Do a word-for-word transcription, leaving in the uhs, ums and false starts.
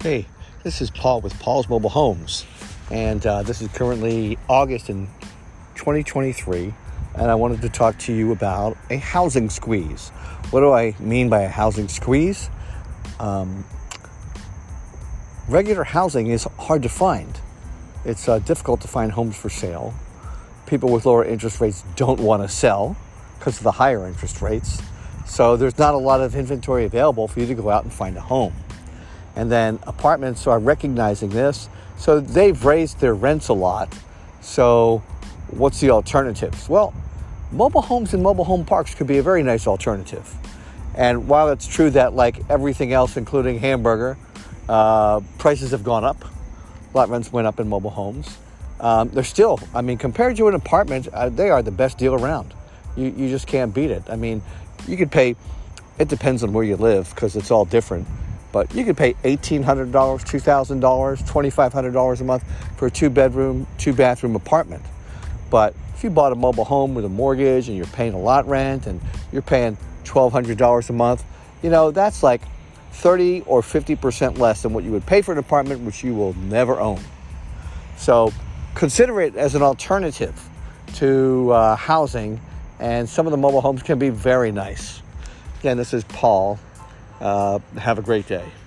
Hey, this is Paul with Paul's Mobile Homes, and uh, this is currently August in twenty twenty-three, and I wanted to talk to you about a housing squeeze. What do I mean by a housing squeeze? Um, regular housing is hard to find. It's uh, difficult to find homes for sale. People with lower interest rates don't want to sell because of the higher interest rates. So there's not a lot of inventory available for you to go out and find a home. And then apartments are recognizing this, so they've raised their rents a lot. So what's the alternatives? Well, mobile homes and mobile home parks could be a very nice alternative. And while it's true that, like everything else, including hamburger, uh, prices have gone up, lot rents went up in mobile homes, um, they're still, I mean, compared to an apartment, uh, they are the best deal around. You, you just can't beat it. I mean, you could pay, it depends on where you live because it's all different. But you could pay eighteen hundred dollars, two thousand dollars, twenty-five hundred dollars a month for a two-bedroom, two-bathroom apartment. But if you bought a mobile home with a mortgage and you're paying a lot rent and you're paying twelve hundred dollars a month, you know, that's like thirty or fifty percent less than what you would pay for an apartment, which you will never own. So consider it as an alternative to uh, housing, and some of the mobile homes can be very nice. Again, this is Paul. Uh, have a great day.